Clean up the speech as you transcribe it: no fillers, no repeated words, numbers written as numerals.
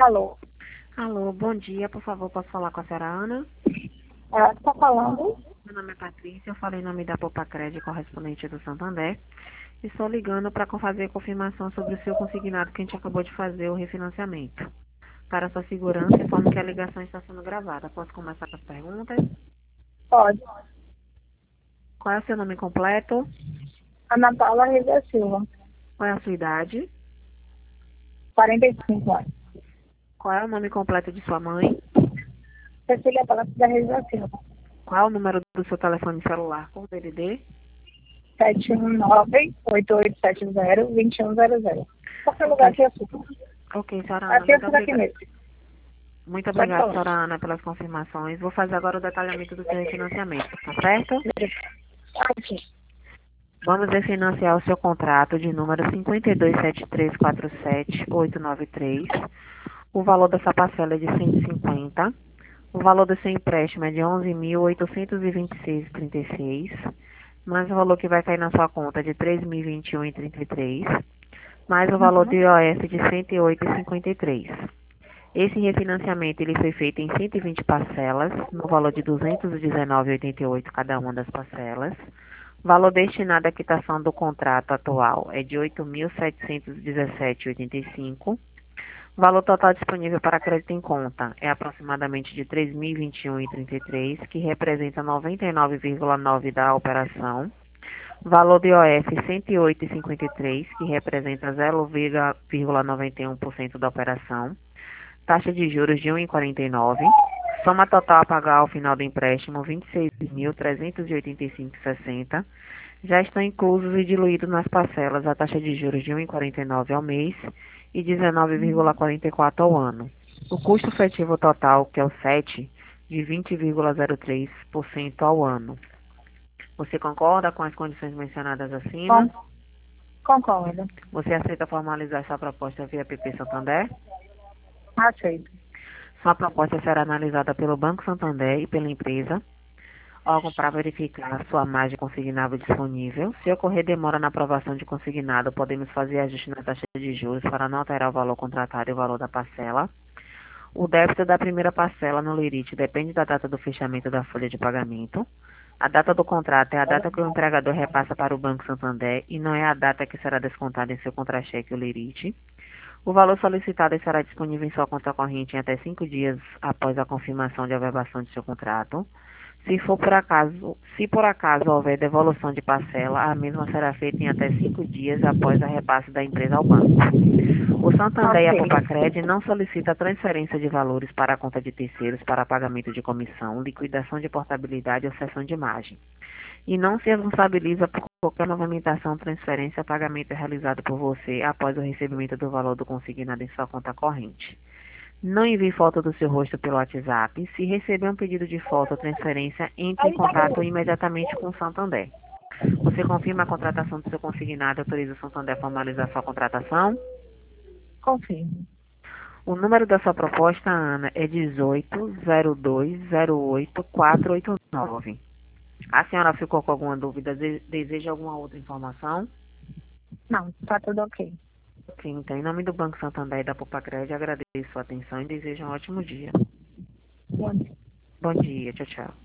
Alô, Alô, bom dia, por favor, posso falar com a senhora Ana? ela está falando? Meu nome é Patrícia, eu falei em nome da Popacred, correspondente do Santander. Estou ligando para fazer confirmação sobre o seu consignado que a gente acabou de fazer, o refinanciamento. Para sua segurança, informo que a ligação está sendo gravada. Posso começar com as perguntas? Pode. Qual é o seu nome completo? Ana Paula Reza Silva, Qual é a sua idade? 45 anos. Qual é o nome completo de sua mãe? Cecília Palácio da Reza Silva, Qual é o número do seu telefone celular com DDD? 719-8870-2100. Qualquer lugar Ok, que eu fico. ok, senhora Ana, Aqui eu muito fico aqui obrigada. mesmo. Muito Pode obrigada, falar. senhora Ana, pelas confirmações. Vou fazer agora o detalhamento do seu refinanciamento, tá certo? Aqui. Vamos refinanciar o seu contrato de número 527347-893. O valor dessa parcela é de 150. O valor do seu empréstimo é de 11.826,36. Mais o valor que vai cair na sua conta é de 3.021,33. Mais o valor do Uhum. IOF de 108,53. Esse refinanciamento ele foi feito em 120 parcelas, no valor de 219,88 cada uma das parcelas. O valor destinado à quitação do contrato atual é de 8.717,85. O valor total disponível para crédito em conta é aproximadamente de 3.021,33, que representa 99,9% da operação. Valor de OF 108,53, que representa 0,91% da operação. Taxa de juros de 1,49. Soma total a pagar ao final do empréstimo 26.385,60. Já estão inclusos e diluídos nas parcelas a taxa de juros de 1,49 ao mês e 19,44 ao ano. O custo efetivo total, que é o 7, de 20,03% ao ano. Você concorda com as condições mencionadas acima? Con concordo. Você aceita formalizar sua proposta via PP Santander? Aceito. Sua proposta será analisada pelo Banco Santander e pela empresa, órgão para verificar a sua margem consignável disponível. Se ocorrer demora na aprovação de consignado, podemos fazer ajuste na taxa de juros para não alterar o valor contratado e o valor da parcela. O débito da primeira parcela no Lerite depende da data do fechamento da folha de pagamento. A data do contrato é a data que o empregador repassa para o Banco Santander e não é a data que será descontada em seu contra-cheque ou Lerite. O valor solicitado estará disponível em sua conta corrente em até 5 dias após a confirmação de averbação de seu contrato. Se por acaso houver devolução de parcela, a mesma será feita em até 5 dias após a repasse da empresa ao banco. O Santander e a Ok. Popacred não solicitam transferência de valores para a conta de terceiros para pagamento de comissão, liquidação de portabilidade ou cessão de margem. E não se responsabiliza por qualquer movimentação, transferência ou pagamento realizado por você após o recebimento do valor do consignado em sua conta corrente. Não envie foto do seu rosto pelo WhatsApp. Se receber um pedido de foto ou transferência, entre em contato imediatamente com o Santander. Você confirma a contratação do seu consignado e autoriza o Santander a formalizar sua contratação? Confirmo. O número da sua proposta, Ana, é 1802084489. A senhora ficou com alguma dúvida? Deseja alguma outra informação? Não, tá tudo ok. Ok, então, em nome do Banco Santander e da Popacred, agradeço sua atenção e desejo um ótimo dia. Bom dia. Bom dia, tchau, tchau.